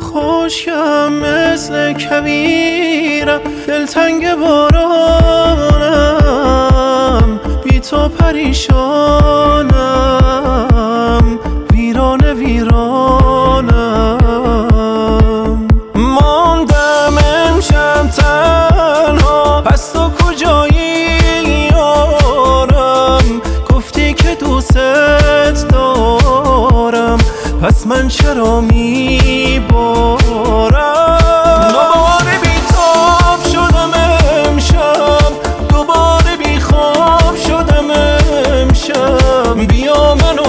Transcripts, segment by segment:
خشکم مثل کویرم، دلتنگ بارانم، بی تو پریشانم، ویرانه ویرانم. ماندم امشب تنها، پس تو کجایی یارم؟ گفتی که دوست دارم، پس من چرا میبارم؟ دوباره بی‌تاب شدم امشب، دوباره بی‌خواب شدم امشب. بیا منو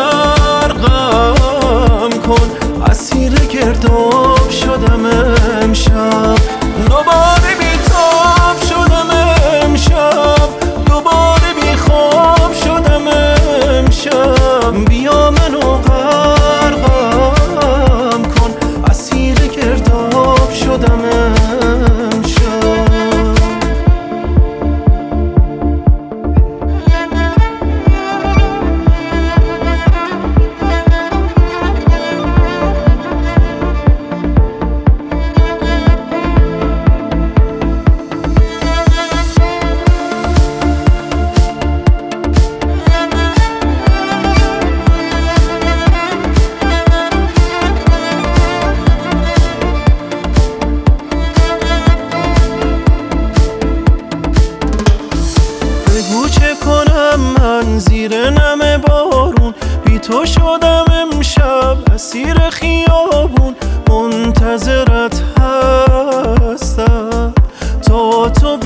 غرقم کن، اسیر گرداب شدم امشب. دوباره بی‌تاب شدم امشب، دوباره بی‌خواب شدم امشب. بیا منو غرقم کن، اسیر گرداب شدم امشب. بگو چه کنم من زیر نم بارون، بی تو شدم امشب اسیر خیابون. منتظرت هستم تا تو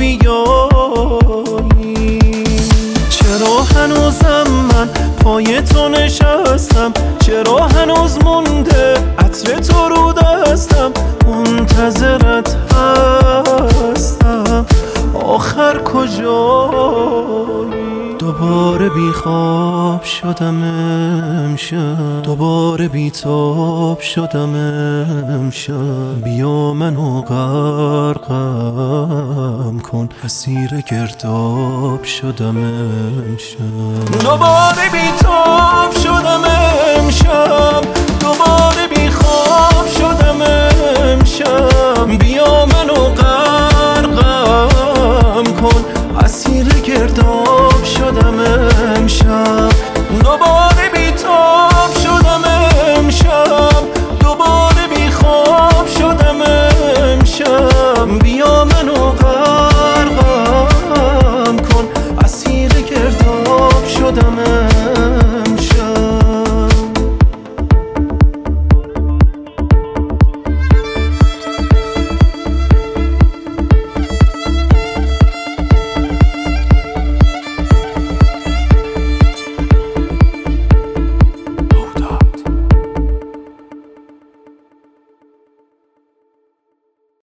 بیایی. چرا هنوزم من پای تو نشستم؟ چرا هنوز مونده عطر تو رو دستم؟ منتظرت هستم، آخر کجایی؟ دوباره بی‌خواب شدم امشب، دوباره بی‌تاب شدم امشب. بیا منو غرقم کن، اسیر گرداب شدم امشب. دوباره بی‌تاب شدم امشب، دوباره بی‌خواب شدم امشب. بیا منو غرقم کن، اسیر گرداب شدم امشب. دوباره